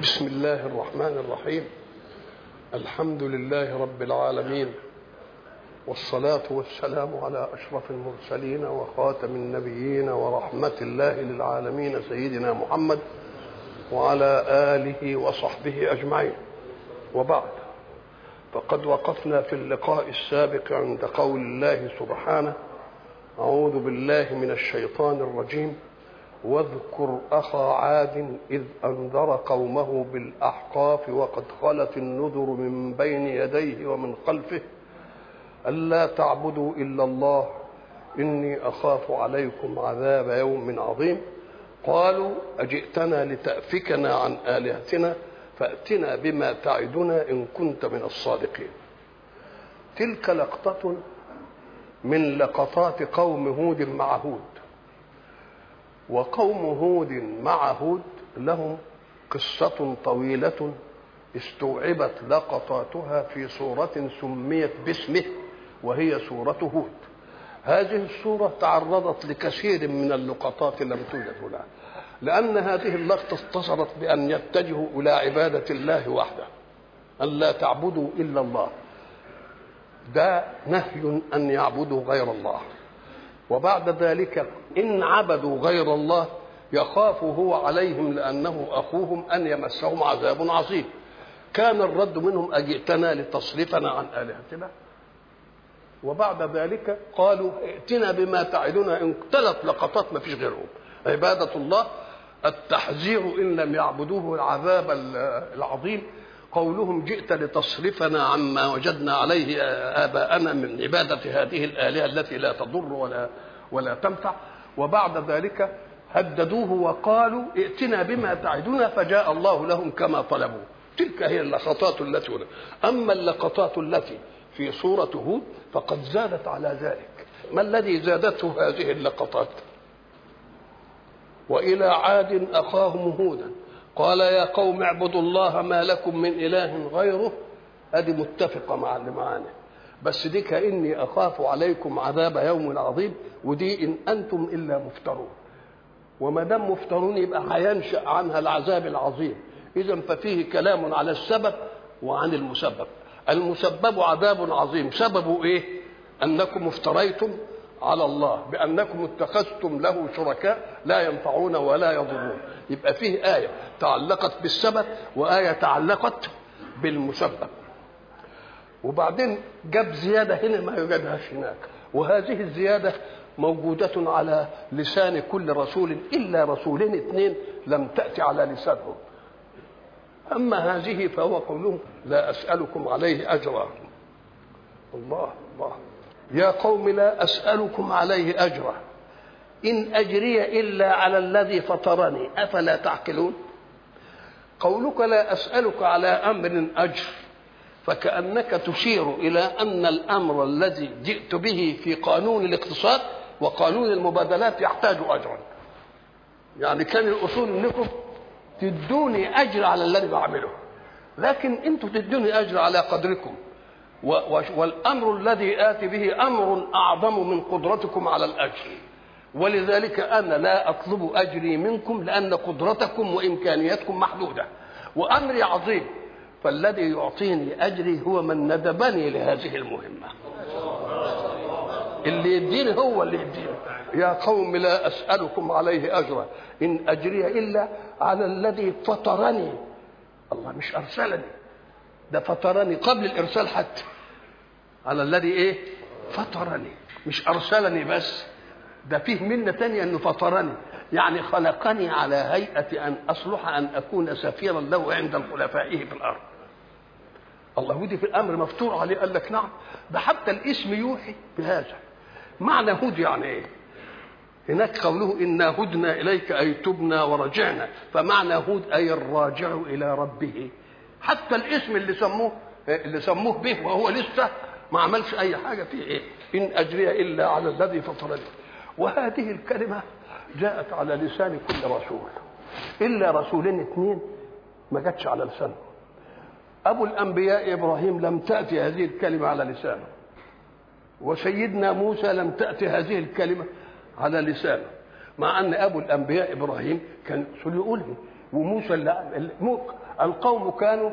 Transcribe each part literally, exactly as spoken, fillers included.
بسم الله الرحمن الرحيم. الحمد لله رب العالمين، والصلاة والسلام على أشرف المرسلين وخاتم النبيين ورحمة الله للعالمين سيدنا محمد وعلى آله وصحبه أجمعين. وبعد، فقد وقفنا في اللقاء السابق عند قول الله سبحانه: أعوذ بالله من الشيطان الرجيم: واذكر أخا عاد إذ أنذر قومه بالأحقاف وقد خلت النذر من بين يديه ومن خلفه ألا تعبدوا إلا الله إني أخاف عليكم عذاب يوم عظيم. قالوا أجئتنا لتأفكنا عن آلهتنا فأتنا بما تعدنا إن كنت من الصادقين. تلك لقطة من لقطات قوم هود مع هود. وقوم هود مع هود لهم قصة طويلة استوعبت لقطاتها في سورة سميت باسمه وهي سورة هود. هذه السورة تعرضت لكثير من اللقطات لم توجد لها، لأن هذه اللقطة اتصلت بأن يتجهوا إلى عبادة الله وحده، أن لا تعبدوا إلا الله. ده نهي أن يعبدوا غير الله. وبعد ذلك إن عبدوا غير الله يخاف هو عليهم لأنه أخوهم أن يمسهم عذاب عظيم. كان الرد منهم: أجئتنا لتصرفنا عن آلهتنا. وبعد ذلك قالوا: ائتنا بما تعدنا. إن ثلاث لقطات ما فيش غيرهم: عبادة الله، التحذير إن لم يعبدوه العذاب العظيم، قولهم جئت لتصرفنا عما وجدنا عليه آباءنا من عبادة هذه الآلهة التي لا تضر ولا ولا تنفع. وبعد ذلك هددوه وقالوا ائتنا بما تعدنا، فجاء الله لهم كما طلبوا. تلك هي اللقطات التي هنا. أما اللقطات التي في سورة هود فقد زادت على ذلك. ما الذي زادته هذه اللقطات؟ وإلى عاد أخاهم هودا قال يا قوم اعبدوا الله ما لكم من إله غيره. هذه متفقة مع اللي معانا، بس دي كأني أخاف عليكم عذاب يوم عظيم، ودي إن أنتم إلا مفترون. وما دام مفترون يبقى هينشأ عنها العذاب العظيم. إذن ففيه كلام على السبب وعن المسبب. المسبب عذاب عظيم، سببه إيه؟ أنكم افتريتم على الله بأنكم اتخذتم له شركاء لا ينفعون ولا يضرون. يبقى فيه آية تعلقت بالسبب وآية تعلقت بالمسبب. وبعدين جاب زيادة هنا ما يوجدهاش هناك، وهذه الزيادة موجودة على لسان كل رسول إلا رسولين اثنين لم تأتي على لسانهم. أما هذه فهو قولهم لا أسألكم عليه أجرا. الله الله. يا قوم لا أسألكم عليه أجرا إن أجري إلا على الذي فطرني أفلا تعقلون. قولك لا أسألك على أمر أجر فكأنك تشير إلى أن الأمر الذي جئت به في قانون الاقتصاد وقانون المبادلات يحتاج أجرا. يعني كان الأصول أنكم تدوني أجر على الذي بعمله، لكن أنتم تدوني أجر على قدركم، والأمر الذي آتي به أمر أعظم من قدرتكم على الأجر. ولذلك أنا لا أطلب أجري منكم لأن قدرتكم وإمكانياتكم محدودة، وأمري عظيم، فالذي يعطيني أجري هو من ندبني لهذه المهمة. اللي يديني هو اللي يديني. يا قوم لا أسألكم عليه أجرا إن أجري إلا على الذي فطرني. الله مش أرسلني، ده فطرني قبل الإرسال حتى. على الذي إيه؟ فطرني، مش أرسلني بس، ده فيه منة تانية أنه فطرني، يعني خلقني على هيئة أن أصلح أن أكون سفيرا له عند خلفائه في الأرض. الله ودي في الأمر مفتور عليه. قال لك نعم، ده حتى الاسم يوحي بهذا. معنى هود يعني إيه؟ هناك قوله إنا هدنا إليك أي تبنا ورجعنا، فمعنى هود أي الراجع إلى ربه. حتى الاسم اللي سموه اللي سموه به وهو لسه ما عملش أي حاجة فيه إيه؟ إن أجري إلا على الذي فطرني. وهذه الكلمة جاءت على لسان كل رسول إلا رسولين اثنين ما جاتش على لسانه. أبو الأنبياء إبراهيم لم تأتي هذه الكلمة على لسانه، وسيدنا موسى لم تأتي هذه الكلمة على لسانه، مع أن أبو الأنبياء إبراهيم كان يقولها وموسى القوم كانوا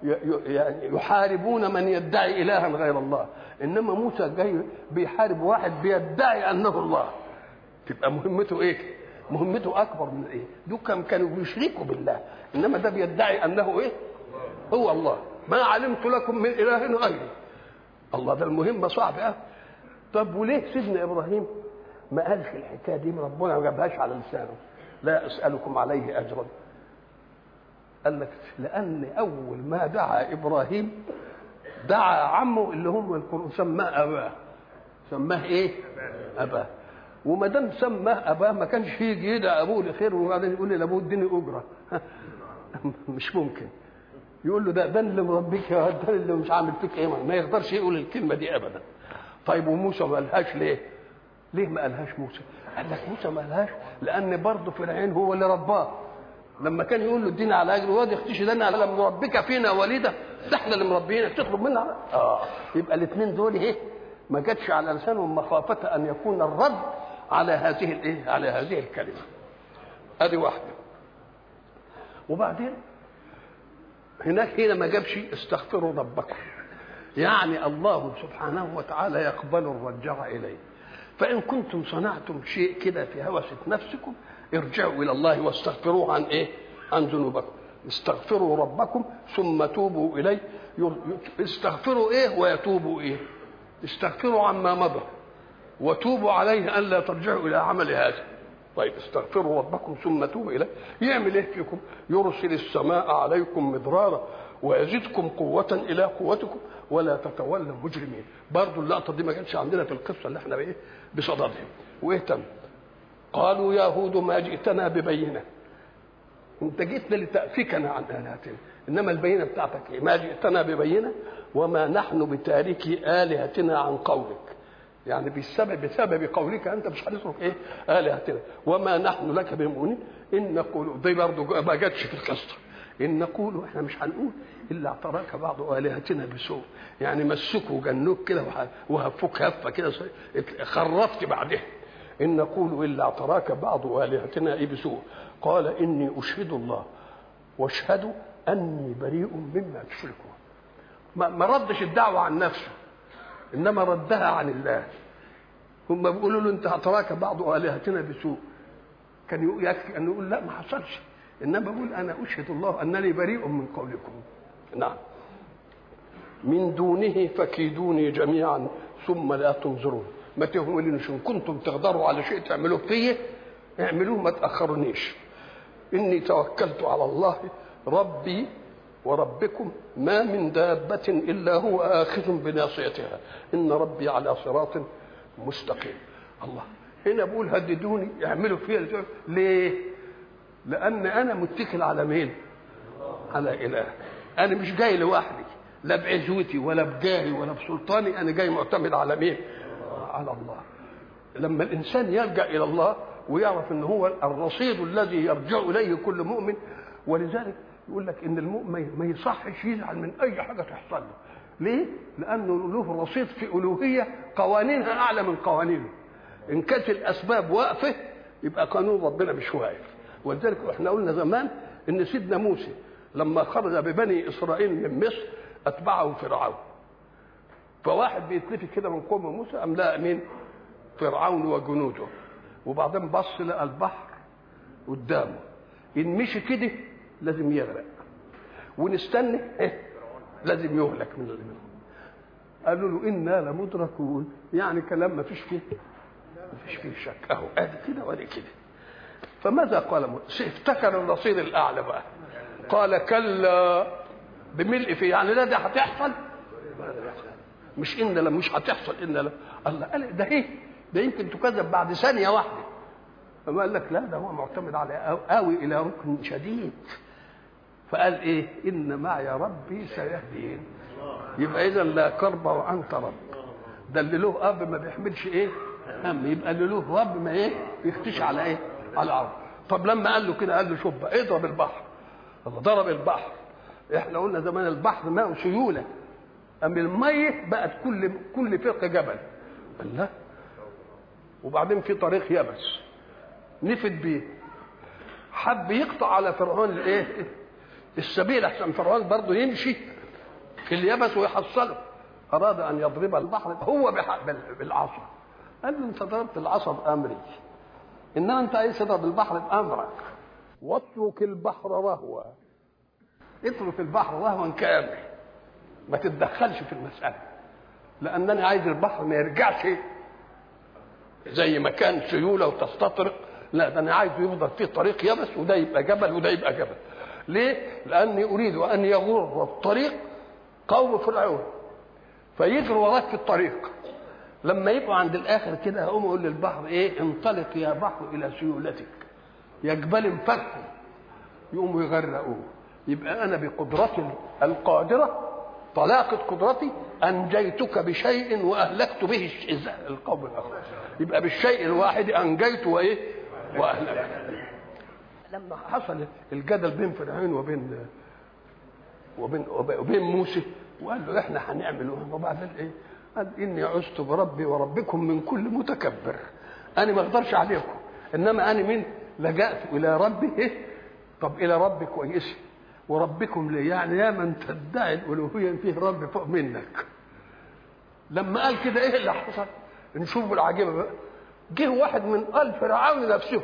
يحاربون من يدعي إلها غير الله، إنما موسى جاي بيحارب واحد بيدعي أنه الله. تبقى مهمته إيه؟ مهمته أكبر من إيه؟ دول كانوا بيشركوا بالله، إنما ده بيدعي أنه إيه؟ هو الله. ما علمت لكم من إله غيري. الله ده المهمة صعبة أه؟ طب وليه سيدنا إبراهيم ما قالش الحكاية دي؟ ربنا ما جابهاش على لسانه لا أسألكم عليه أجرا. قال لك لأن أول ما دعا إبراهيم دعا عمه اللي هم القرآن سماه أباه. سماه إيه؟ أباه. وما دام سماه أباه ما كانش يجي يدعي أبوه لخير وبعدين يقول لي لأبوه اديني أجرة. مش ممكن. يقول له ده ده اللي مربيك يا ده اللي مش عامل فيك إيه. ما يقدرش يقول الكلمة دي أبدا. طيب وموسى ما قالهاش ليه؟ ليه ما قالهاش موسى؟ قال لك موسى ما قالهاش لأن برضه فرعون هو اللي رباه. لما كان يقول له ادينا على اجر واد يختشي لنا على مربك فينا وليده، ده احنا اللي مربيينك تطلب منا اه. يبقى الاثنين دول ايه؟ ما جاتش على لسانهم مخافه ان يكون الرد على هذه الايه؟ على هذه الكلمه. ادي واحده. وبعدين هناك هنا ما جابش استغفروا ربكم، يعني الله سبحانه وتعالى يقبل الرجع اليه. فان كنتم صنعتم شيء كده في هوسة نفسكم ارجعوا الى الله واستغفروه عن ايه؟ عن ذنوبكم. استغفروا ربكم ثم توبوا اليه. استغفروا ايه ويتوبوا ايه؟ استغفروا عما مضى وتوبوا عليه ان لا ترجعوا الى عمل هذا. طيب استغفروا ربكم ثم توبوا اليه. يعمل ايه فيكم؟ يرسل السماء عليكم مدرارا ويزدكم قوة الى قوتكم ولا تتولوا مجرمين. برضو اللقطة دي ما كانتش عندنا في القصة اللي احنا بايه؟ بصددهم. وايه تم؟ قالوا يا هود ما جئتنا ببينة. انت جئتنا لتأفكنا عن آلهتنا، انما البينة بتاعتك ايه؟ ما جئتنا ببينة وما نحن بتاركي آلهتنا عن قولك. يعني بسبب بسبب قولك انت مش هنترك ايه؟ آلهتنا وما نحن لك بمؤمنين ان نقول. دي برضه ما جاتش في القصة. ان نقول احنا مش هنقول الا اعتراك بعض آلهتنا بسوء، يعني مسكوا وجنوك كده وهفوك هفه كده خرفت بعدها. إن نقول إلا اعتراك بعض آلهتنا إيه بسوء. قال إني أشهد الله واشهدوا أني بريء مما تشركون. ما ردش الدعوة عن نفسه إنما ردها عن الله. هم بيقولوا له أنت اعتراك بعض آلهتنا بسوء، كان يكفي أن يقول لا ما حصلش، إنما بقول أنا أشهد الله أنني بريء من قولكم. نعم. من دونه فكيدوني جميعا ثم لا تنظرون. ما تهملونيش ان كنتم تقدروا على شيء تعملوه فيه اعملوه ما تاخرونيش. اني توكلت على الله ربي وربكم ما من دابة الا هو آخذ بناصيتها ان ربي على صراط مستقيم. الله هنا بقول هددوني اعملوا فيها ليه؟ لان انا متكل على مين؟ على اله. انا مش جاي لوحدي لا بعزوتي ولا بجاهي ولا بسلطاني، انا جاي معتمد على مين؟ على الله. لما الانسان يلجا الى الله ويعرف ان هو الرصيد الذي يرجع اليه كل مؤمن، ولذلك يقول لك ان المؤمن ما يصحش يزعل من اي حاجه تحصل له. ليه؟ لانه له رصيد في الوهيه قوانينها اعلى من قوانينه. ان كانت الاسباب واقفه يبقى قانون ربنا مش واقف. ولذلك احنا قلنا زمان ان سيدنا موسى لما خرج ببني اسرائيل من مصر اتبعه فرعون. فواحد بيتلفت كده من قوم موسى أم لا مين؟ فرعون وجنوده. وبعدين بص لقى البحر قدامه، إن مشي كده لازم يغرق ونستنى إيه؟ لازم يهلك من المنهم. قالوا له إنا لمدركون، يعني كلام ما فيش فيه ما فيش فيه شك. أهو أدي كده وأدي كده. فماذا قال موسى؟ افتكر الرصيد الأعلى بقى. قال كلا بملء فيه، يعني لا ده هتحصل مش إن لا مش هتحصل إن لا. الله قال ده إيه؟ ده يمكن تكذب بعد ثانية واحدة. فما قال لك لا ده هو معتمد على آوي إلى ركن شديد. فقال إيه؟ إن معي ربي سيهدين. يبقى إذا لا كرب وأنت رب. ده اللي له أب ما بيحملش إيه؟ هم. يبقى اللي له رب ما إيه؟ يختش على إيه؟ على عرض. طب لما قال له كده قال له شوف بقى اضرب البحر. الله ضرب البحر. إحنا قلنا زمان البحر ماء سيولة. أم المية بقت كل كل فرقة جبل. الله. وبعدين في طريق يبس نفد بيه. حب يقطع على فرعون الايه السبيل عشان فرعون برضه يمشي في اليبس ويحصله. اراد ان يضرب البحر هو بالعصا. قال له انت ضربت العصا بامري، انما انت عايز تضرب البحر بامرك. واترك البحر رهوا، اترك البحر رهوا كامل، ما تتدخلش في المساله، لانني عايز البحر ما يرجعش زي ما كان سيوله وتستطرق، لا ده انا عايزه يفضل فيه طريق يبس، وده يبقى جبل وده يبقى جبل. ليه؟ لاني اريد ان يغر الطريق قوم فرعون فيجروا وراك في الطريق، لما يبقوا عند الاخر كده هقوم اقول للبحر ايه؟ انطلق يا بحر الى سيولتك يا جبال انفكوا، يقوموا يغرقوه. يبقى انا بقدرتي القادره طلاقه قدرتي انجيتك بشيء واهلكت به القوم الاخر. يبقى بالشيء الواحد انجيت وايه؟ واهلكت. لما حصل الجدل بين فرعون وبين وبين وبين موسى وقال له احنا هنعمل، وبعدين ايه؟ قال اني عزت بربي وربكم من كل متكبر. انا ما اقدرش عليكم، انما انا من لجأت الى ربي. ايه؟ طب الى ربي كويس، وربكم ليه؟ يعني يا من تدعي الالوهيه فيه رب فوق منك. لما قال كده ايه اللي حصل؟ نشوف العجيبه بقى. جه واحد من آل فرعون نفسه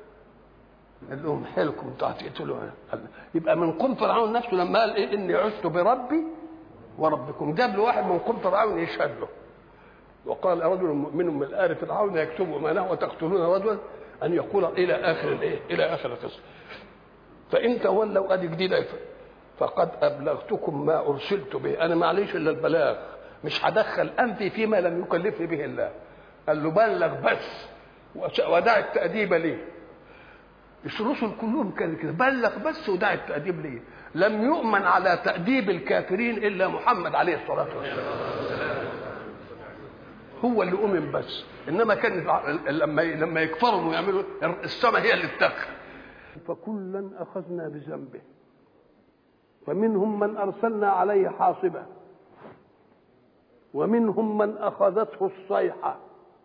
قال لهم حيلكم انتوا هتقتلوها. يبقى من قوم فرعون نفسه لما قال ايه؟ اني عزت بربي وربكم، جاب له واحد من قوم فرعون يشهد له. وقال رجل مؤمن من آل فرعون يكتب امانه وتقتلون رجلا ان يقول الى اخر الايه؟ الى اخر القصه. فان تولوا ادي جديده فقد ابلغتكم ما ارسلت به، انا معليش الا البلاغ، مش هدخل انفي فيما لم يكلفني به الله. قال له بلغ بس ودع التأديب ليه. الرسل كلهم كانوا كده، بلغ بس ودع التأديب ليه. لم يؤمن على تأديب الكافرين الا محمد عليه الصلاه والسلام، هو اللي أؤمن بس. انما كان لما لما يكفروا ويعملوا السماء هي اللي تدخل. فكلا اخذنا بذنبه فمنهم من ارسلنا عليه حاصبا ومنهم من اخذته الصيحه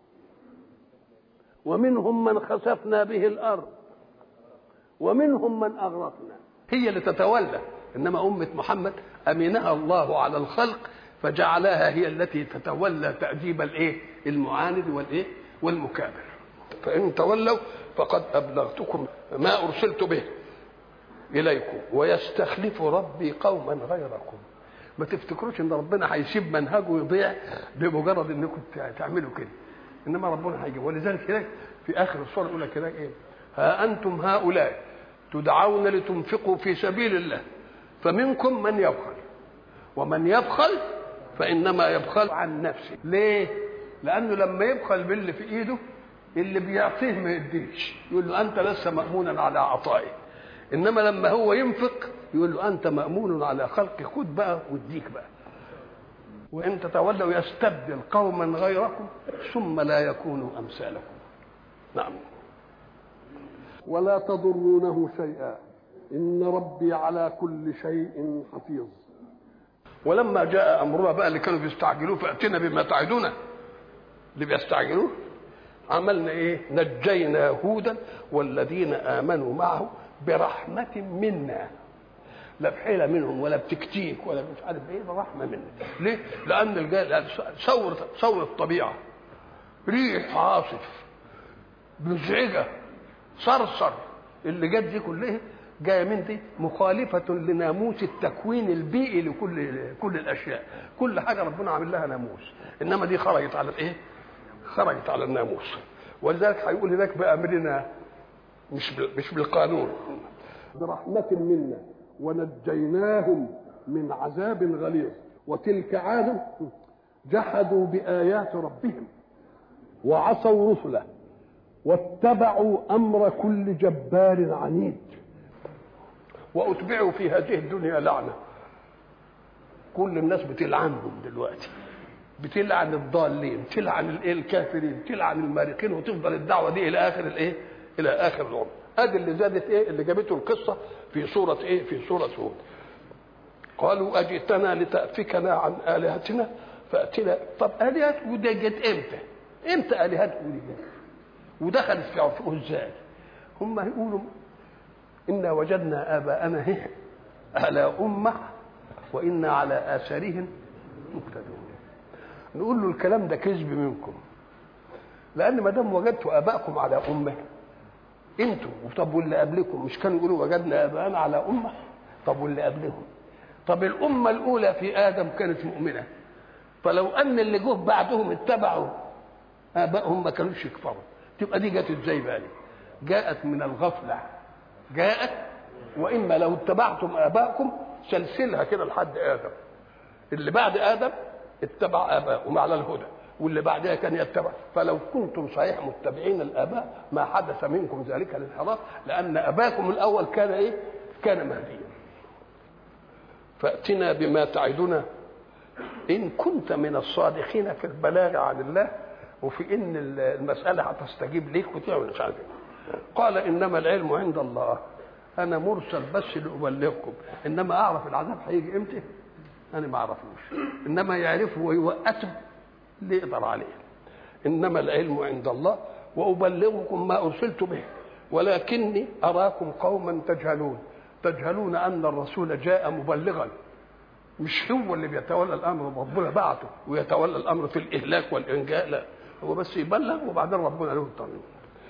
ومنهم من خسفنا به الارض ومنهم من اغرقنا. هي اللي تتولى، انما امه محمد امنها الله على الخلق فجعلها هي التي تتولى تأديب الايه؟ المعاند والايه؟ والمكابر. فان تولوا فقد ابلغتكم ما ارسلت به اليكم ويستخلف ربي قوما غيركم. ما تفتكروش ان ربنا هيسيب منهجه يضيع بمجرد انكم تعملوا كده، انما ربنا هيجيب. ولذلك هناك في اخر السوره يقول لك كده ايه؟ ها انتم هؤلاء تدعون لتنفقوا في سبيل الله فمنكم من يبخل ومن يبخل فانما يبخل عن نفسه. ليه؟ لانه لما يبخل باللي في ايده اللي بيعطيه ما يديش، يقول له انت لسه مامونا على عطائي. انما لما هو ينفق يقول له انت مامون على خلقي، خد بقى واديك بقى. وان تتولوا يستبدل قوما غيركم ثم لا يكونوا امثالكم. نعم. ولا تضرونه شيئا ان ربي على كل شيء حفيظ. ولما جاء امرنا بقى اللي كانوا بيستعجلوه فاتنا بما تعدنا، اللي بيستعجلوه عملنا ايه؟ نجينا هودا والذين امنوا معه برحمه منا، لا بحيله منهم ولا بتكتيك ولا مش عارف ايه، برحمه منا. ليه؟ لان الجاهل صور صور الطبيعه، ريح عاصف مزعجه صرصر اللي جت دي كلها جايه من دي مخالفه لناموس التكوين البيئي لكل كل الاشياء. كل حاجه ربنا عامل لها ناموس، انما دي خرجت على الايه؟ خرجت على الناموس. ولذلك هيقول هناك بامرنا مش مش بالقانون. برحمه منا ونجيناهم من عذاب غليظ. وتلك عاد جحدوا بايات ربهم وعصوا رسله واتبعوا امر كل جبار عنيد واتبعوا في هذه الدنيا لعنه. كل الناس بتلعنهم دلوقتي، بتلعن الضالين، تلعن الكافرين، تلعن المارقين، وتفضل الدعوه دي الى اخر الايه؟ الى اخر العمر. ادي اللي زادت ايه؟ اللي جابته القصه في سوره ايه؟ في سوره هود. قالوا اجئتنا لتأفكنا عن الهتنا فاتنا. طب الهات ودي جت امتى؟ امتى الهات ودي ودخلت في عرفه ازاي؟ هم هيقولوا إنا وجدنا آباءنا على أمة وإنا على آثارهم مقتدون. نقول له الكلام ده كذب منكم، لأن ما دام وجدتوا آباءكم على أمة انتوا، طب واللي قبلكم مش كانوا يقولوا وجدنا آباءنا على أمة؟ طب واللي قبلهم؟ طب الأمة الأولى في آدم كانت مؤمنة، فلو أن اللي جه بعدهم اتبعوا آبائهم ما كانوش يكفروا، تبقى دي جت ازاي بقى؟ جاءت من الغفلة، جاءت وإما لو اتبعتم آباءكم سلسلها كده لحد آدم، اللي بعد آدم اتبع آباءهم على الهدى، واللي بعدها كان يتبع، فلو كنتم صحيح متبعين الآباء ما حدث منكم ذلك الانحراف، لأن أباكم الأول كان إيه؟ كان مهديا. فأتنا بما تعدنا إن كنت من الصادقين في البلاغ عن الله، وفي إن المسألة هتستجيب ليك وتعمل مش عارف. قال إنما العلم عند الله، أنا مرسل بس لأبلغكم، إنما أعرف العذاب هيجي إمتى أنا ما أعرفوش، إنما يعرفه ويوقته اللي يقدر عليه. إنما العلم عند الله وأبلغكم ما أرسلت به ولكني أراكم قوما تجهلون. تجهلون أن الرسول جاء مبلغا، مش هو اللي بيتولى الأمر، ربنا بعته ويتولى الأمر في الإهلاك والإنجاء، لا، هو بس يبلغ وبعدين ربنا له الطريق.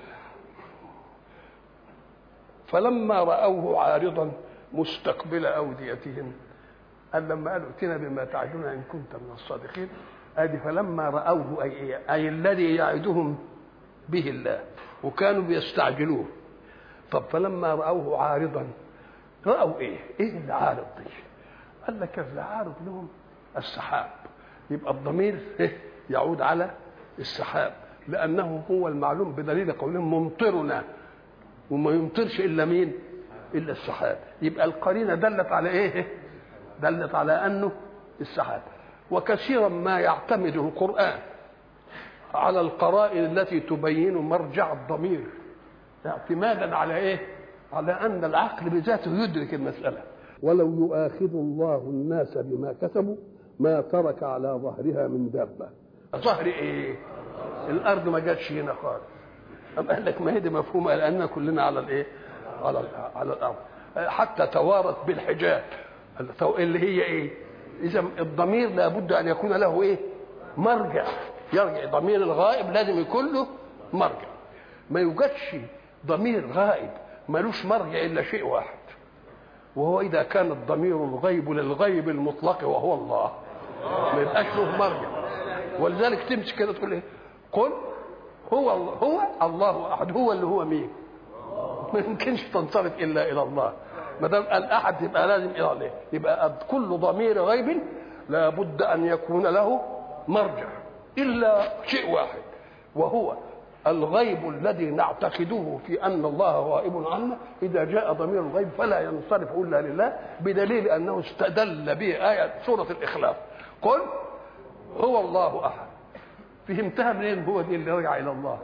فلما رأوه عارضا مستقبل أوديتهم، قال لما قالوا ائتنا بما تعدنا إن كنت من الصادقين، ادي فلما رأوه أي إيه؟ أي الذي يعدهم به الله، وكانوا بيستعجلوه. طب فلما رأوه عارضا، رأوا إيه؟ إيه اللي عارض دي؟ قال لك اللي عارض لهم السحاب، يبقى الضمير يعود على السحاب، لأنه هو المعلوم بدليل قولهم ممطرنا، وما يمطرش إلا مين؟ إلا السحاب. يبقى القرينة دلت على إيه؟ دلت على أنه السحاب. وكثيرا ما يعتمد القرآن على القرائن التي تبين مرجع الضمير، اعتمادا على إيه؟ على أن العقل بذاته يدرك المسألة. ولو يؤاخذ الله الناس بما كسبوا ما ترك على ظهرها من دابة. ظهر إيه؟ الأرض ما جاتش هنا خالص. أم قال لك ما هي دي مفهومة، لأننا كلنا على الإيه؟ على على الأرض، حتى توارت بالحجاب اللي هي إيه؟ إذا الضمير لابد أن يكون له إيه؟ مرجع، يرجع. ضمير الغائب لازم يكون له مرجع. ما يوجدش ضمير غائب ملوش مرجع إلا شيء واحد، وهو إذا كان الضمير الغيب للغيب المطلق وهو الله، ما يبقاش له مرجع. ولذلك تمسك كده تقول إيه؟ قل هو الله، هو الله أحد، هو اللي هو مين؟ ما يمكنش تنصرف إلا إلى الله. ما دام الأحد يبقى لازم إلى الله. يبقى كل ضمير غيب لابد أن يكون له مرجع إلا شيء واحد، وهو الغيب الذي نعتقده في أن الله غائب عنا. إذا جاء ضمير الغيب فلا ينصرف إلا لله، بدليل أنه استدل به آية سورة الإخلاص، قل هو الله أحد. فهمتها منين؟ هو دي اللي رجع إلى الله.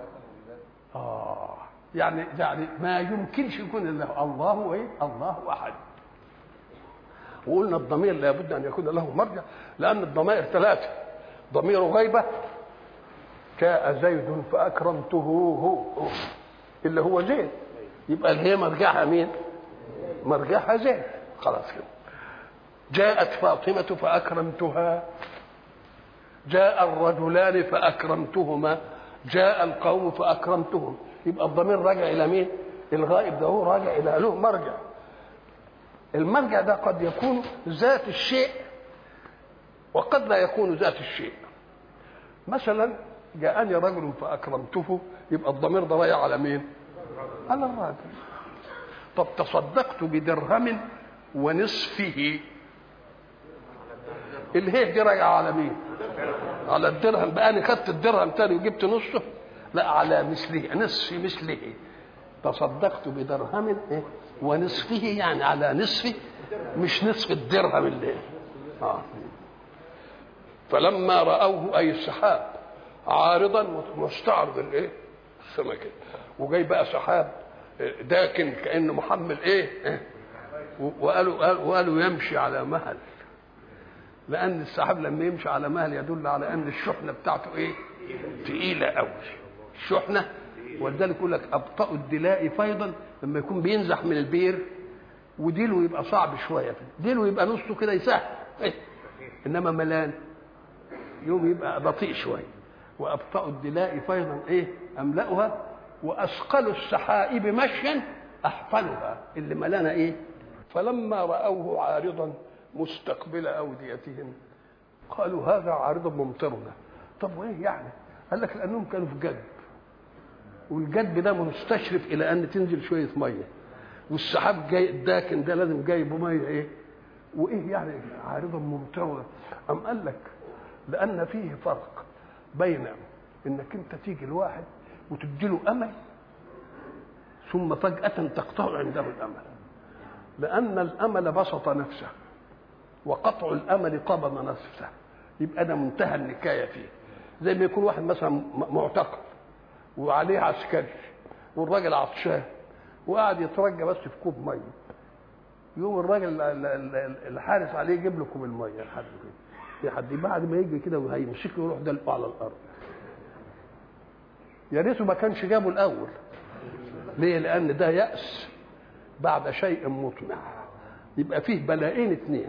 آه يعني يعني ما يمكنش يكون إلا الله إيه؟ الله أحد. وقلنا الضمير لابد أن يكون له مرجع، لأن الضمائر ثلاثة: ضمير غيبة، جاء زيد فأكرمته هو اللي هو زيد، يبقى اللي هي مرجعها مين؟ مرجعها زيد، خلاص كده. جاءت فاطمة فأكرمتها، جاء الرجلان فأكرمتهما، جاء القوم فأكرمتهم. يبقى الضمير راجع إلى مين؟ الغائب ده هو راجع إلى له مرجع. المرجع ده قد يكون ذات الشيء وقد لا يكون ذات الشيء. مثلا جاءني رجل فأكرمته، يبقى الضمير ده راجع على مين؟ على الراجل. طب تصدقت بدرهم ونصفه، اللي هي دي راجعه على مين؟ على الدرهم. بقى انا خدت الدرهم تاني وجبت نصه؟ لا، على مثله، نصف مثله. تصدقت بدرهم ونصفه، يعني على نصفه، مش نصف الدرهم اللي آه. فلما رأوه أي السحاب عارضا مستعرض الايه؟ السماء كده، وجاي بقى سحاب داكن كأنه محمل ايه؟ وقالوا وقالوا يمشي على مهل، لأن السحاب لما يمشي على مهل يدل على أن الشحنة بتاعته ايه؟ تقيلة قوي الشحنة. ولذلك يقول لك أبطأ الدلاء فيضا لما يكون بينزح من البير وديله يبقى صعب شويه، ديله يبقى نصه كده يسهل، انما ملان يوم يبقى بطيء شويه. وابطأ الدلاء فيضا ايه املأها، واثقل السحائب مشيا احفلها، اللي ملانه ايه. فلما رأوه عارضا مستقبل اوديتهم قالوا هذا عارض ممطرنا. طب وايه يعني؟ قال لك لانهم كانوا في جدب، والجدب ده مستشرف الى ان تنزل شويه ميه، والسحاب جاي الداكن ده لازم جايب ميه ايه، وايه يعني عارضا ممطرنا؟ ام قال لك لان فيه فرق بين انك انت تيجي الواحد وتديله امل ثم فجأة تقطع عنده الامل، لان الامل بسط نفسه وقطع الامل قبض نفسه، يبقى ده منتهى النكايه فيه. زي ما يكون واحد مثلا معتقل وعليه عسكري والراجل عطشان وقاعد يترجى بس في كوب ميه، يوم الراجل الحارس عليه يجيب له كوب الميه لحد كده، في حد بعد ما يجي كده وهيمسكه يروح دلقه على الارض. يا ريته ما كانش جابه الاول. ليه؟ لان ده يأس بعد شيء مطمع، يبقى فيه بلاءين اثنين.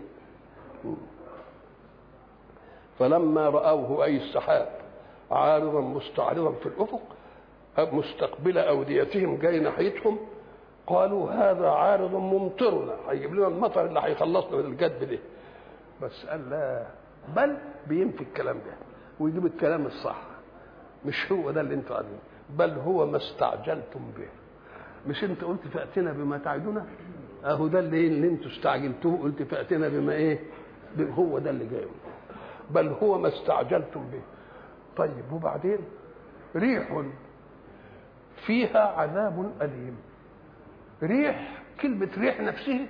فلما رأوه أي السحاب عارضا مستعرضا في الأفق مستقبل أوديتهم جاي ناحيتهم قالوا هذا عارض ممطرنا، هيجيب لنا المطر اللي هيخلصنا من الجدب ده. بس قال لا، بل بينفي الكلام ده ويجيب الكلام الصح، مش هو ده اللي انتوا قالوه، بل هو ما استعجلتم به. مش انت قلت فأتنا بما تعدنا؟ اهو ده اللي اللي انتوا استعجلتوه، قلت فأتنا بما ايه، هو ده اللي جاي. بل هو ما استعجلتم به. طيب وبعدين ريح فيها عذاب أليم. ريح، كلمة ريح نفسها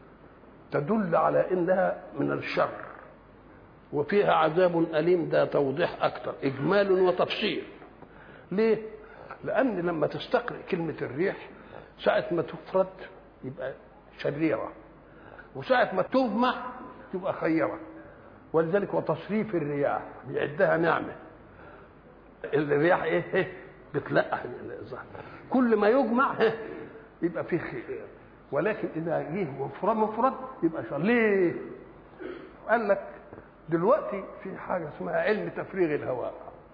تدل على انها من الشر، وفيها عذاب أليم ده توضيح أكثر، إجمال وتفصيل. ليه؟ لأن لما تستقرئ كلمة الريح ساعة ما تفرد يبقى شريرة، وساعة ما تجمع تبقى خيرة. ولذلك وتصريف الرياح بيعدها نعمة. الرياح ايه؟ بتلقح الزهر، كل ما يجمع يبقى فيه خير، ولكن إذا جه مفرد مفرد يبقى شر. ليه؟ قال لك دلوقتي في حاجة اسمها علم تفريغ الهواء.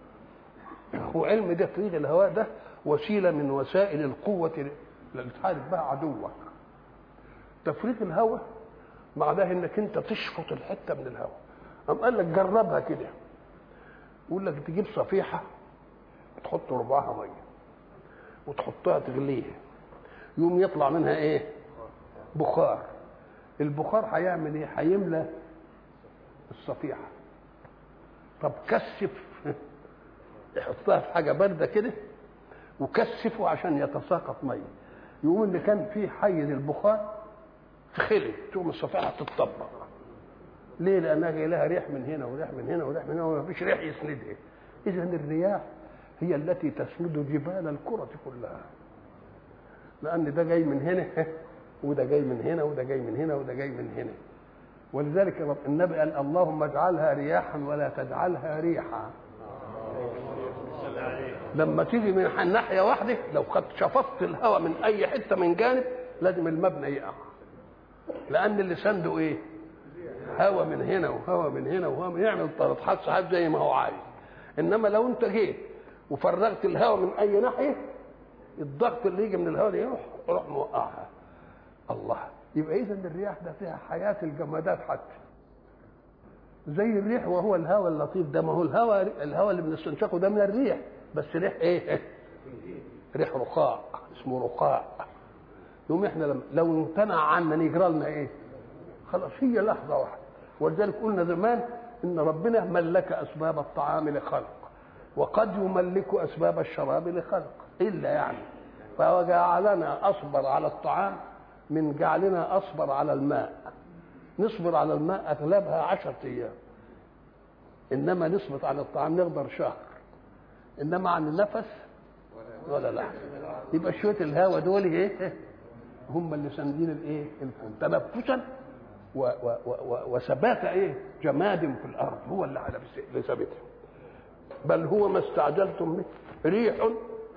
هو علم تفريغ الهواء ده وسيلة من وسائل القوة اللي تحارب بها عدوك. تفريغ الهواء معناه انك انت تشفط الحتة من الهواء. قام قال لك جربها كده، يقول لك تجيب صفيحة تحط ربعها مية وتحطها تغليها، يوم يطلع منها ايه؟ بخار. البخار هيعمل ايه؟ هيملى الصفيحة. طب كثف، يحطها في حاجة باردة كده وكثفه عشان يتساقط مية، يقوم اللي كان فيه حيز البخار تخلي تقوم الصفيحة تتطبق. ليه؟ لأنها جاي لها ريح من هنا وريح من هنا وريح من هنا ومفيش ريح يسندها. إذا الرياح هي التي تسند جبال الكرة كلها، لأن ده جاي من هنا وده جاي من هنا وده جاي من هنا وده جاي من هنا. ولذلك النبي قال اللهم اجعلها رياحا ولا تجعلها ريحا. لما تيجي من ناحيه واحده لو خدت شفطت الهواء من اي حته من جانب لازم المبنى يقع، لان اللي سنده ايه؟ هواء من هنا وهواء من هنا وهواء من، يعمل طرطحات سحاب زي ما هو عايز. انما لو انت جيت وفرغت الهواء من اي ناحيه الضغط اللي يجي من الهواء ده يروح يروح موقعها. الله، يبقى اذا الرياح ده فيها حياه الجمادات حتى زي الريح، وهو الهواء اللطيف ده. ما هو الهواء الهواء اللي بنستنشقه ده من الريح، بس ريح ايه؟ ريح رقاع، اسمه رقاع. يوم احنا لو امتنع عنا يجرى لنا ايه؟ خلاص هي لحظه واحده. ولذلك قلنا زمان ان ربنا ملك اسباب الطعام لخلق، وقد يملك اسباب الشراب لخلق، الا يعني فجعلنا اصبر على الطعام من جعلنا اصبر على الماء. نصبر على الماء اغلبها عشرة ايام، انما نصبر على الطعام نقدر شهر، انما عن النفس ولا لا. يبقى شويه الهواء دول ايه؟ هم اللي ساندين الايه؟ الكون تنفسا وثبات ايه؟ جماد في الارض، هو اللي على ثابته. بل هو ما استعجلتم به ريح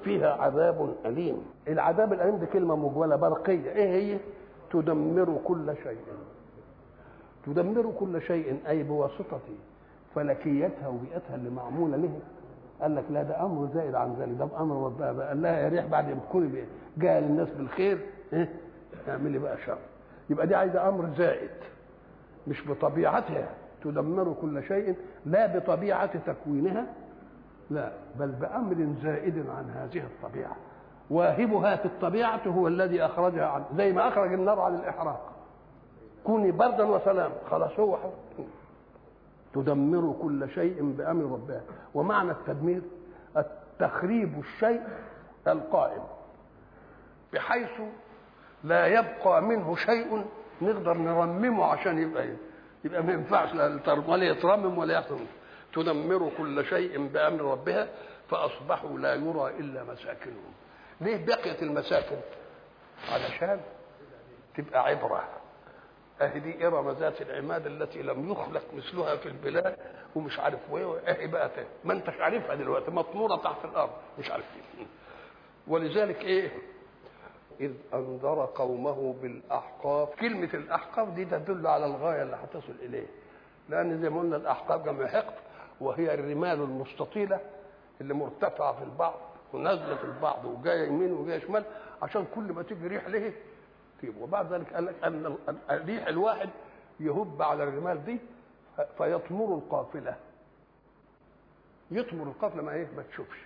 فيها عذاب أليم. العذاب الأليم دي كلمة مجملة برقية، إيه هي؟ تدمر كل شيء، تدمر كل شيء أي بواسطة فلكيتها وبيئتها اللي معمولة له. قال لك لا ده أمر زائد عن ذلك، ده أمر ربها بقى. قال لها يا ريح بعد ما تكوني جايه للناس بالخير إيه؟ اعملي بقى شر. يبقى دي عايزة أمر زائد، مش بطبيعتها تدمر كل شيء، لا بطبيعة تكوينها، لا بل بأمر زائد عن هذه الطبيعة. واهبها في الطبيعة هو الذي أخرجها عن، زي ما أخرج النار عن الإحراق، كوني بردا وسلام، خلاص هو حر. تدمر كل شيء بأمر ربها. ومعنى التدمير التخريب الشيء القائم بحيث لا يبقى منه شيء نقدر نرممه عشان يبقى يبقى ما ينفعش ولا يترمم ولا يحصل. تدمر كل شيء بأمر ربها فأصبحوا لا يرى إلا مساكنهم. ليه بقيت المساكن؟ علشان تبقى عبرة. اهي دي إرم ذات العماد التي لم يخلق مثلها في البلاد، ومش عارف ايه، اهي بقى ما انتش عارفها دلوقتي، مطمورة تحت الأرض مش عارف ايه. ولذلك ايه؟ إذ أنذر قومه بالأحقاف. كلمة الأحقاف دي تدل على الغاية اللي هتصل إليه، لأن زي ما قلنا الأحقاف جمع حقف، وهي الرمال المستطيلة اللي مرتفعة في البعض ونازلة في البعض وجاية يمين وجاية شمال، عشان كل ما تيجي ريح له تجيب. وبعد ذلك قال لك أن الريح الواحد يهب على الرمال دي فيطمر القافلة، يطمر القافلة ما ايه ما تشوفش.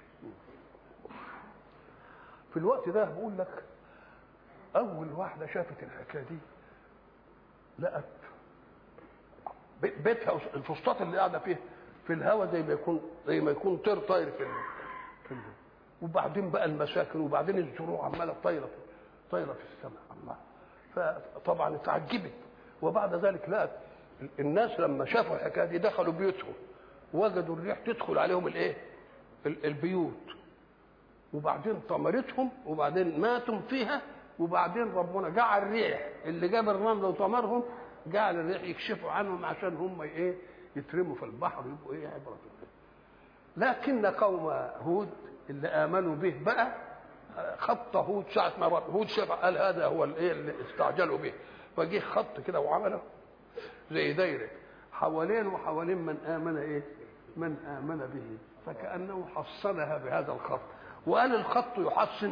في الوقت ده بقول لك أول واحدة شافت الحكاية دي لقت بيتها الفسطاط اللي قاعدة فيه في الهواء زي ما يكون زي ما يكون طير طاير في في وبعدين بقى المساكن، وبعدين الزروع عمالة طايرة طايرة في السماء. الله، فطبعا اتعجبت. وبعد ذلك لقت الناس لما شافوا الحكاية دي دخلوا بيوتهم وجدوا الريح تدخل عليهم الايه؟ البيوت، وبعدين طمرتهم، وبعدين ماتوا فيها، وبعدين ربنا جعل الريح اللي جاب الرمل وطمرهم جعل الريح يكشفوا عنهم عشان هم ايه؟ يترموا في البحر يبقوا ايه؟ عبرة. لكن قوم هود اللي امنوا به بقى خط هود ساعة ما هود شاف قال هذا هو الايه اللي استعجلوا به، فجه خط كده وعمله زي دايره حوالين وحوالين من امن ايه؟ من امن به، فكانه حصنها بهذا الخط. وقال الخط يحصن؟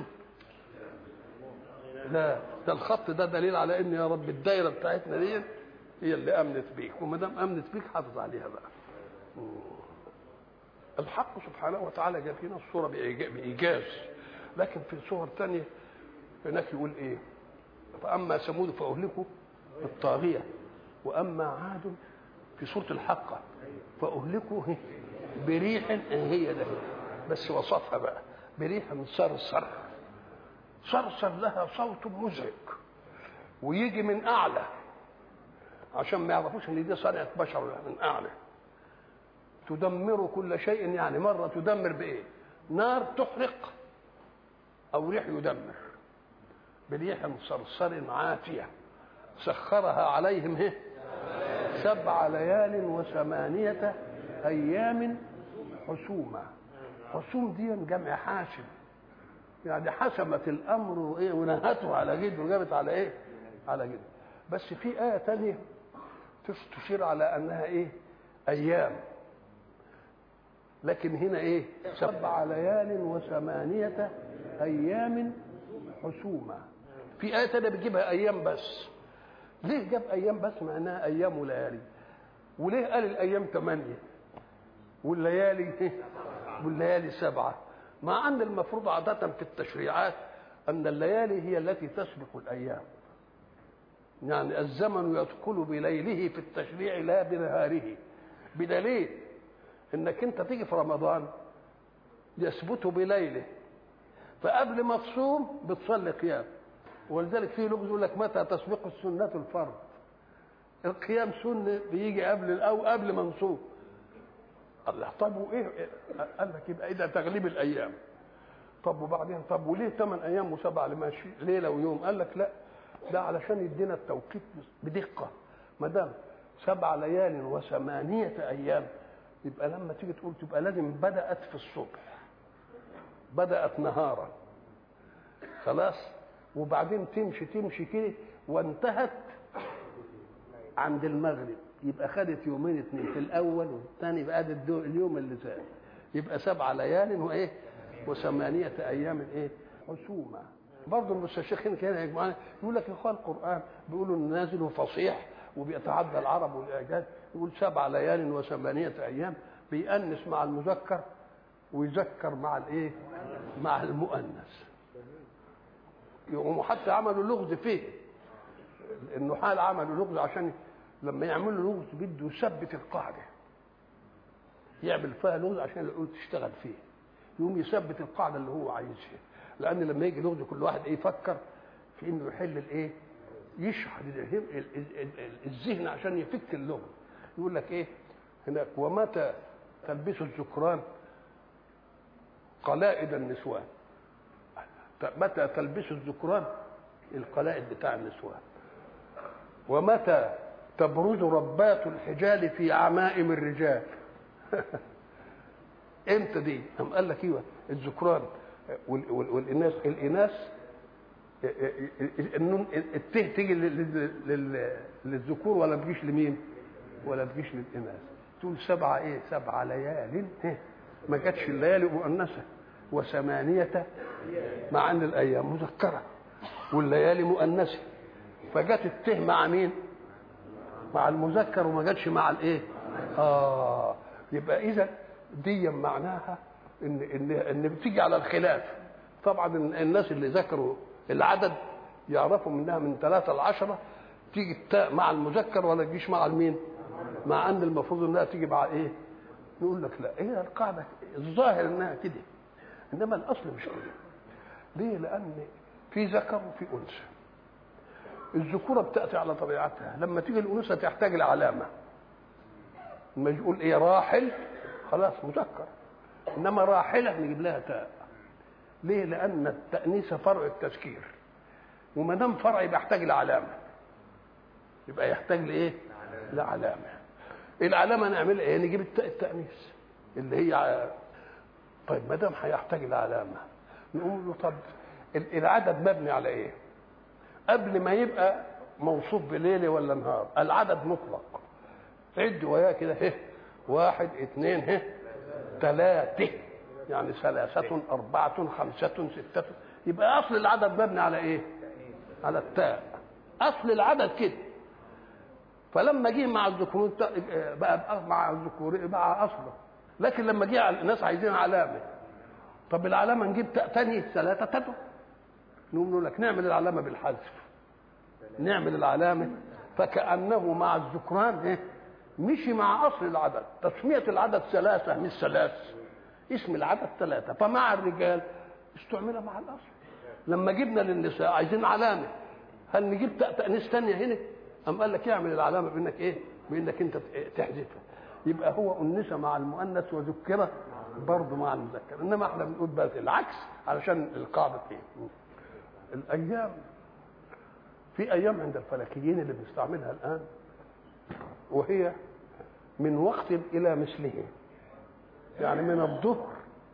لا، ده الخط ده دليل على ان يا رب الدايره بتاعتنا دي هي اللي امنت بيك، وما دام امنت بيك حافظ عليها بقى. الحق سبحانه وتعالى جاب فينا الصوره بايجاز، لكن في صور ثانيه هناك يقول ايه؟ فاما ثمود فاهلكوا بالطاغيه، واما عاد في سوره الحقه فاهلكوا بريح هي ده، بس وصفها بقى بريح صرصر، صرصر لها صوت مزعج ويجي من اعلى عشان ما يعرفوش ان دي صنعه بشر من اعلى. تدمر كل شيء، يعني مره تدمر بايه؟ نار تحرق او ريح يدمر. بريح صرصر عاتيه سخرها عليهم هي سبع ليال وثمانيه ايام حسوما. حسوم دي جمع حاسم، يعني حسمت الامر وايه ونهته على جد وجابت على ايه؟ على جد. بس في ايه ثانيه تشير على انها ايه؟ ايام، لكن هنا ايه؟ سبع ليال وثمانيه ايام حسوما. في ايه ثانيه بتجيبها ايام بس. ليه جاب ايام بس مع انها ايام وليالي؟ وليه قال الايام ثمانيه والليالي والليالي سبعه؟ مع ان المفروض عاده في التشريعات ان الليالي هي التي تسبق الايام، يعني الزمن يدخل بليله في التشريع لا بنهاره، بدليل انك انت تيجي في رمضان يثبت بليله، فقبل ما تصوم بتصلي قيام. ولذلك في لغز يقول لك متى تسبق السنه الفرض؟ القيام سنه بيجي قبل او قبل ما نصوم. الله، طب وايه؟ قال لك يبقى اذا تغليب الايام. طب وبعدين طب وليه ثمان ايام وسبعه لماشي ليله ويوم؟ قال لك لا، ده علشان يدينا التوقيت بدقه. ما دام سبع ليال وثمانيه ايام يبقى لما تيجي تقول تبقى لازم بدات في الصبح، بدأت نهارا خلاص، وبعدين تمشي تمشي كده وانتهت عند المغرب، يبقى خدت يومين اتنين، في الاول والثاني بقى اليوم اللي زاد، يبقى سبع ليال وايه وثمانيه ايام ايه حسوما. برضه المستشيخين كده يا جماعه يقول لك يا اخوان القران بيقولوا انه نازل وفصيح وبيتعدى العرب والاعجاز، يقول سبع ليال وثمانيه ايام، بيأنس مع المذكر ويذكر مع الايه مع المؤنث، يقوموا حتى عملوا لغز فيه، النحال عملوا لغز عشان لما يعملوا لغز بده يثبت القاعده، يعمل فيها لغز عشان العقول تشتغل فيه، يقوم يثبت القاعده اللي هو عايزها، لان لما يجي لغز كل واحد ايه يفكر في انه يحل الايه، يشحذ الذهن عشان يفك اللغز. يقول لك ايه هناك ومتى تلبس الذكران قلائد النسوان، متى تلبس الذكران القلائد بتاع النسوان، ومتى تبرز ربات الحجال في عمائم الرجال. امتى دي؟ قام قال لك ايوه الذكران والاناث، الاناث النون الته تيجي للذكور ولا تجيش لمين؟ ولا تجيش للاناث. تقول سبعه ايه؟ سبعه ليال، ما جاتش الليالي مؤنثه، وثمانيه مع ان الايام مذكره والليالي مؤنثه، فجت الته مع مين؟ مع المذكر وما جاتش مع الايه؟ اه يبقى اذا دي معناها ان ان ان بتيجي على الخلاف. طبعا الناس اللي ذكروا العدد يعرفوا منها من ثلاثة لعشرة تيجي التاء مع المذكر ولا تجيش مع المين؟ مع ان المفروض انها تيجي مع ايه؟ نقول لك لا، هي القاعده الظاهر انها كده، انما الاصل مش كده. ليه؟ لان في ذكر وفي انثى. الذكوره بتاتي على طبيعتها، لما تيجي الانوثه تحتاج لعلامه، لما يقول ايه راحل خلاص مذكر، انما راحله نجيب لها تاء. ليه؟ لان التانيث فرع التذكير، وما دام فرع يبقى يحتاج لعلامه، يبقى يحتاج لايه؟ لعلامه. العلامه نعمل ايه؟ نجيب التاء التانيث اللي هي. طيب ما دام هيحتاج لعلامه نقول له طب العدد مبني على ايه؟ قبل ما يبقى موصوف بليل ولا نهار، العدد مطلق. عد وياه كده، هه واحد اثنين هه ثلاثة، يعني ثلاثة أربعة خمسة ستة، يبقى أصل العدد مبني على إيه؟ على التاء، أصل العدد كده. فلما جه مع الذكور بقى مع الذكور بقى أصله، لكن لما جه الناس عايزين علامة، طب العلامة نجيب تاء تاني ثلاثة تدعو، نقول لك نعمل العلامة بالحذف، نعمل العلامة فكأنه مع الذكران إيه؟ مشي مع أصل العدد. تسمية العدد ثلاثة مش ثلاث، اسم العدد ثلاثة، فمع الرجال استعمل مع الأصل. لما جبنا للنساء عايزين علامة، هل نجيب تأنيث ثانية هنا؟ أم قال لك يعمل العلامة بأنك إيه؟ بأنك أنت تحذفها، يبقى هو أنث مع المؤنث وذكرة برضه مع المذكر، إنما إحنا بنقول بس العكس علشان القاعدة إيه؟ الأيام، في أيام عند الفلكيين اللي بنستعملها الآن، وهي من وقت إلى مثله، يعني من الظهر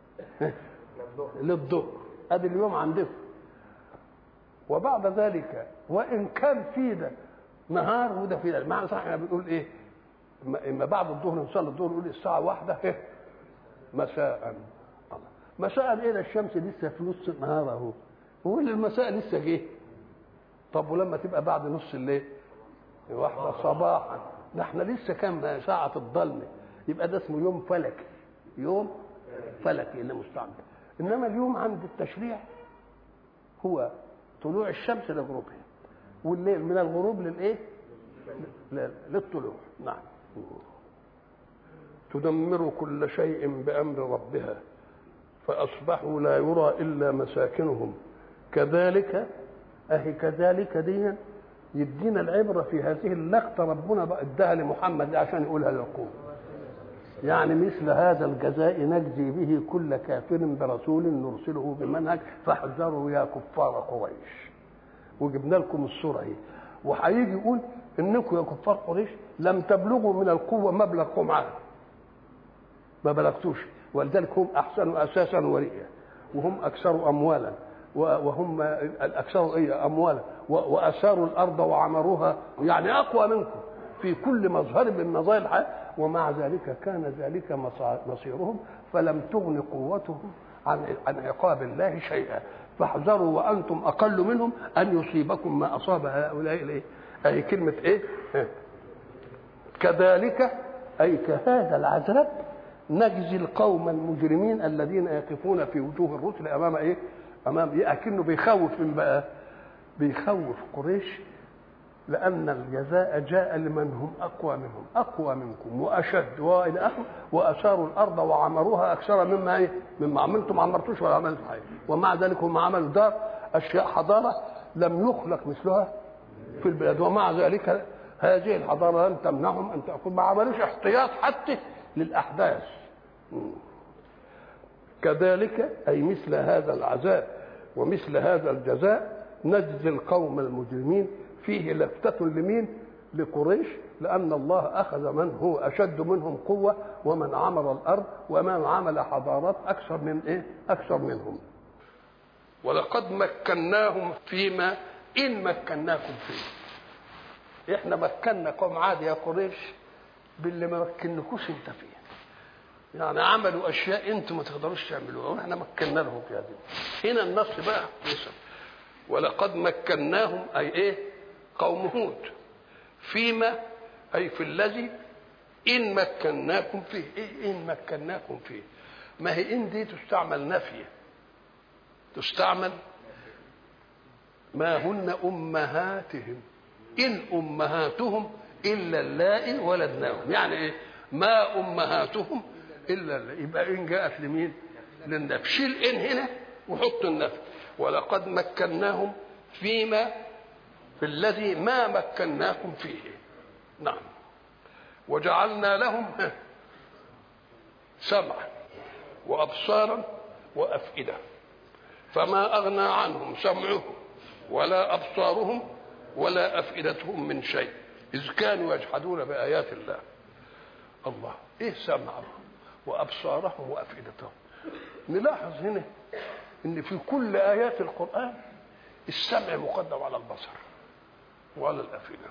للظهر، ادي اليوم عندكم، وبعد ذلك وان كان في ده نهار وده في ده، معنى صح احنا بنقول ايه؟ اما بعد الظهر نصلي الظهر نقول الساعه واحدة ايه مساء. الله، مساء ايه؟ ده الشمس لسه في نص النهار اهو، هو المساء لسه جه. طب ولما تبقى بعد نص الليل واحدة صباحا، ده احنا لسه كام ساعة الظلمة، يبقى ده اسمه يوم فلكي، يوم فلكي اللي مستعمل. انما اليوم عند التشريع هو طلوع الشمس لغروبها، والليل من الغروب للايه؟ للطلوع. نعم. تدمر كل شيء بأمر ربها فأصبحوا لا يرى إلا مساكنهم كذلك. أهي كذلك دي يدينا العبرة في هذه اللقطة، ربنا اداها لمحمد عشان يقولها للقوم، يعني مثل هذا الجزاء نجزي به كل كافر برسول نرسله بمنهج فاحذروا يا كفار قريش. وجبنا لكم الصورة اهي، وهيجي يقول انكم يا كفار قريش لم تبلغوا من القوة مبلغ قمعان، ما بلغتوش، ولذلك هم احسنوا اساسا ورئيا. وهم اكثر اموالا وهم الاكثر ايه اموالا واثاروا الارض وعمروها، يعني اقوى منكم في كل مظهر من مظاهر الحياه، ومع ذلك كان ذلك مصيرهم، فلم تغن قوتهم عن عن عقاب الله شيئا. فاحذروا وانتم اقل منهم ان يصيبكم ما اصاب هؤلاء الايه؟ اي كلمه ايه؟ كذلك اي كهذا العذاب نجزي القوم المجرمين الذين يقفون في وجوه الرسل امام ايه؟ امام ايه؟ اكنه بيخوف من بقى بيخوف قريش، لأن الجزاء جاء لمن هم أقوى منهم، أقوى منكم وأشد وإلى آخره، وأثاروا الأرض وعمروها أكثر مما إيه؟ مما عملتم، ما عمرتوش ولا عملتم حاجة، ومع ذلك هم عملوا دار أشياء حضارة لم يخلق مثلها في البلاد، ومع ذلك هذه الحضارة لم تمنعهم أن تأكل، ما عملوش احتياط حتى للأحداث. كذلك أي مثل هذا العذاب ومثل هذا الجزاء نجزي القوم المجرمين. فيه لفتة لمين؟ لقريش، لأن الله أخذ من هو أشد منهم قوة ومن عمر الأرض ومن عمل حضارات أكثر من إيه؟ أكثر منهم. ولقد مكناهم فيما إن مكناكم فيه. إحنا مكنا قوم عاد يا قريش باللي ما مكنكوش أنت فيه. يعني عملوا أشياء أنتم ما تقدروش تعملوها وإحنا مكنا لهم في هذه. هنا النص بقى يسأل ولقد مكناهم أي إيه؟ قوم هود فيما أي في الذي إن مكناكم فيه. إيه إن مكناكم فيه؟ ما هي إن دي تستعمل نفي، تستعمل ما هن أمهاتهم إن أمهاتهم إلا اللائي ولدناهم. يعني إيه؟ ما أمهاتهم إلا اللائي. يبقى إن جاءت لمين؟ للنفي. شيل إن هنا وحط النفي. ولقد مكناهم فيما في الذي ما مكناكم فيه. نعم. وجعلنا لهم سمعا وأبصارا وأفئدة فما أغنى عنهم سمعهم ولا أبصارهم ولا أفئدتهم من شيء إذ كانوا يجحدون بآيات الله. الله إيه سمعهم وأبصارهم وأفئدتهم؟ نلاحظ هنا إن في كل آيات القرآن السمع مقدم على البصر وعلى الأفئدة،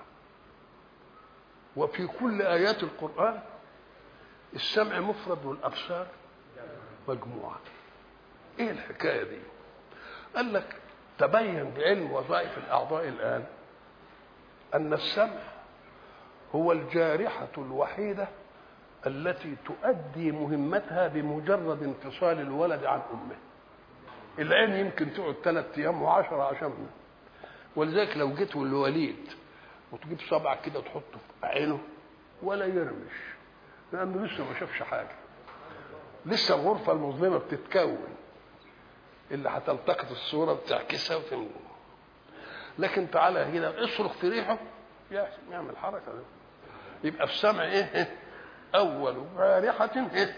وفي كل آيات القرآن السمع مفرد والأبصار مجموعة. إيه الحكاية دي؟ قال لك تبين بعلم وظائف الأعضاء الآن أن السمع هو الجارحة الوحيدة التي تؤدي مهمتها بمجرد انفصال الولد عن أمه. العين يمكن تقعد ثلاث أيام وعشرة عشان، ولذلك لو جيت للوليد وتجيب صبعك كده وتحطه في عينه ولا يرمش، لأنه لسه ما شافش حاجة، لسه الغرفة المظلمة بتتكون اللي هتلتقط الصورة بتعكسها وتم. لكن تعالى هنا اصرخ في ريحه يعمل حركة ده. يبقى في السمع ايه؟ أول جارحة ايه؟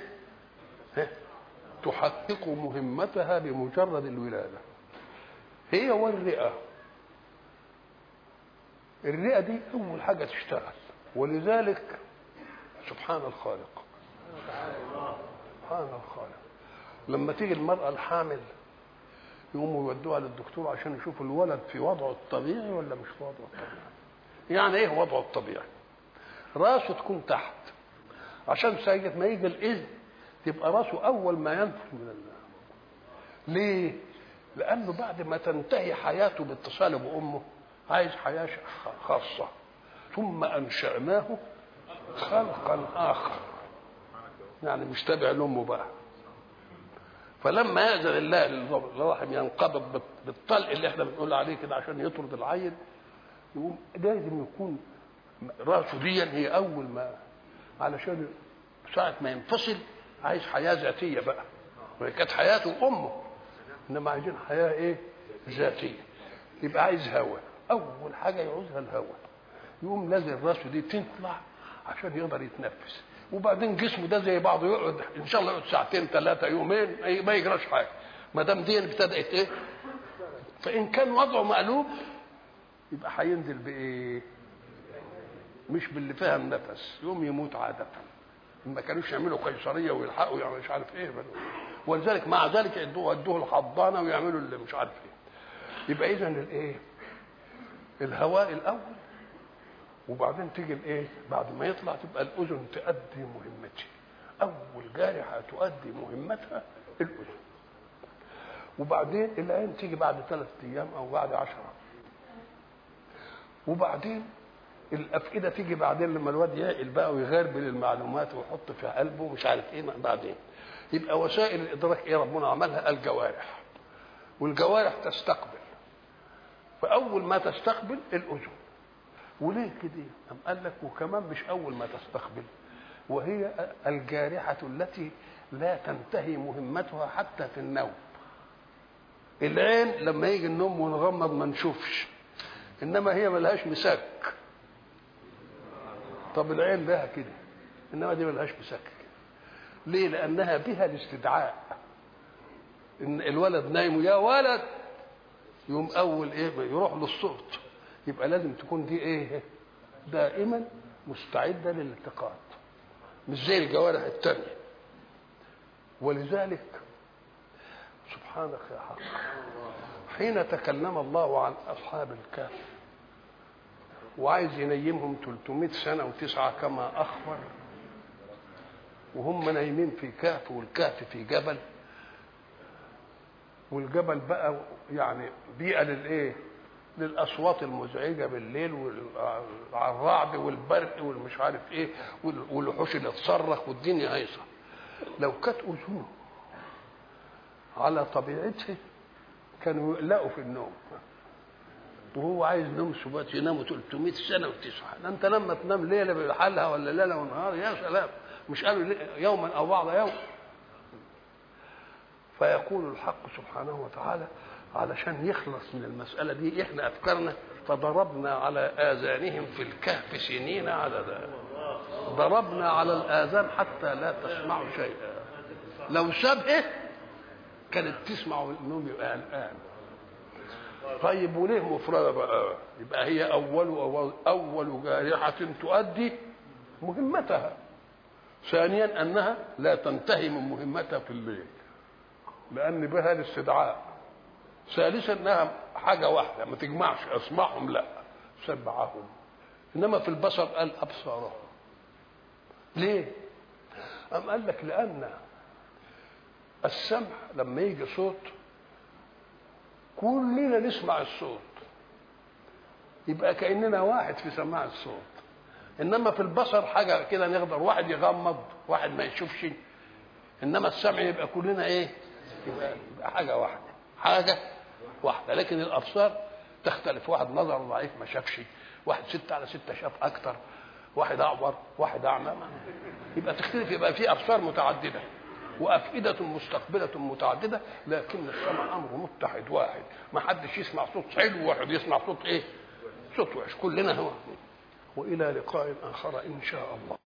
تحقق مهمتها بمجرد الولادة هي والرئة. الرئة دي أول حاجة تشتغل، ولذلك سبحان الخالق سبحان الخالق لما تيجي المرأة الحامل يقوموا يودوها للدكتور عشان يشوفوا الولد في وضعه الطبيعي ولا مش في وضعه الطبيعي. يعني ايه وضعه الطبيعي؟ راسه تكون تحت عشان ساعة ما يجي الإذن تبقى راسه أول ما ينفذ من الله. ليه؟ لأنه بعد ما تنتهي حياته باتصاله بأمه عايز حياة خاصة، ثم أنشأناه خلقا آخر، يعني مش تابع لأمه بقى. فلما يأذن الله للرحم ينقبض بالطلق اللي احنا بنقول عليه كده عشان يطرد العيل، يقوم لازم يكون راسه دي هي أول ما، علشان ساعة ما ينفصل عايز حياة ذاتية بقى، وهي كانت حياته أمه، إنما عايزين حياة إيه؟ ذاتية. يبقى عايز هواء، أول حاجة يعوزها الهواء، يقوم لازم راسه دي تطلع عشان يقدر يتنفس. وبعدين جسمه ده زي بعضه يقعد إن شاء الله يقعد ساعتين ثلاثة يومين ما يجراش حاجة، ما دام دي ابتدأت إيه؟ فإن كان وضعه مقلوب يبقى هينزل بإيه؟ مش باللي فهم نفس، يوم يموت عادة. ما كانوش يعملوا قيصريه ويلحقوا يعني مش عارف ايه، ولذلك مع ذلك يدوه يدوه الحضانه ويعملوا اللي مش عارف ايه. يبقى اذا الايه؟ الهواء الاول، وبعدين تيجي الايه؟ بعد ما يطلع تبقى الاذن تؤدي مهمتها. اول جارحه تؤدي مهمتها الاذن، وبعدين العين تيجي بعد ثلاث ايام او بعد عشرة، وبعدين الافئده تيجي بعدين لما الواد يعقل بقى ويغربل المعلومات ويحط في قلبه مش عارف ايه بعدين. يبقى وسائل الادراك ايه ربنا عملها؟ الجوارح، والجوارح تستقبل، فاول ما تستقبل الاذن. وليه كده؟ أم قال لك وكمان مش اول ما تستقبل، وهي الجارحه التي لا تنتهي مهمتها حتى في النوم. العين لما يجي النوم ونغمض ما نشوفش، انما هي ملهاش مسك. طب العين لها كده، انما دي ملهاش مسك. ليه؟ لانها بها الاستدعاء. ان الولد نايم يا ولد يوم اول ايه يروح للصوت، يبقى لازم تكون دي ايه؟ دائما مستعده للالتقاط، مش زي الجوارح التانية. ولذلك سبحانك يا حق، حين تكلم الله عن اصحاب الكهف وعايز ينيمهم ثلاثمائة سنه وتسعه كما اخبر، وهم نايمين في كهف، والكهف في جبل، والجبل بقى يعني بيئه للايه؟ للاصوات المزعجه بالليل والرعد والبرق والمش عارف ايه والوحوش اللي تصرخ والدنيا هيصه. لو كانت اذنه على طبيعته كانوا يقلقوا في النوم، وهو عايز نوم سبات يناموا ثلاثمائة سنه وتسعه. انت لما تنام ليله بحالها ولا ليله ونهار يا سلام، مش قالوا يوما او بعض يوم. فيقول الحق سبحانه وتعالى علشان يخلص من المساله دي احنا افكارنا فضربنا على اذانهم في الكهف سنين عددا. ضربنا على الاذان حتى لا تسمعوا شيئا. لو سابه كانت تسمع النوم يبقى الان. طيب وليه مفردة بقى؟ يبقى هي أول أول, أول جارحة تؤدي مهمتها. ثانيا أنها لا تنتهي من مهمتها في الليل لأن بها الاستدعاء. ثالثا أنها حاجة واحدة ما تجمعش أسمعهم، لا سبعهم. إنما في البصر قال أبصارهم. ليه؟ أم قال لك لأن السمع لما يجي صوت كلنا نسمع الصوت، يبقى كأننا واحد في سماع الصوت. إنما في البصر حاجة كده نقدر واحد يغمض واحد ما يشوفش، إنما السمع يبقى كلنا إيه؟ يبقى, يبقى حاجة واحدة، حاجة واحدة. لكن الأبصار تختلف، واحد نظر ضعيف ما شافش، واحد ستة على ستة شاف أكتر، واحد أعور واحد أعمى، يبقى تختلف. يبقى في أبصار متعددة وأفئدة مستقبلة متعددة، لكن السمع أمر متحد واحد. ما حدش يسمع صوت حلو وواحد يسمع صوت إيه؟ صوت وحش، كلنا هو. وإلى لقاء آخر إن شاء الله.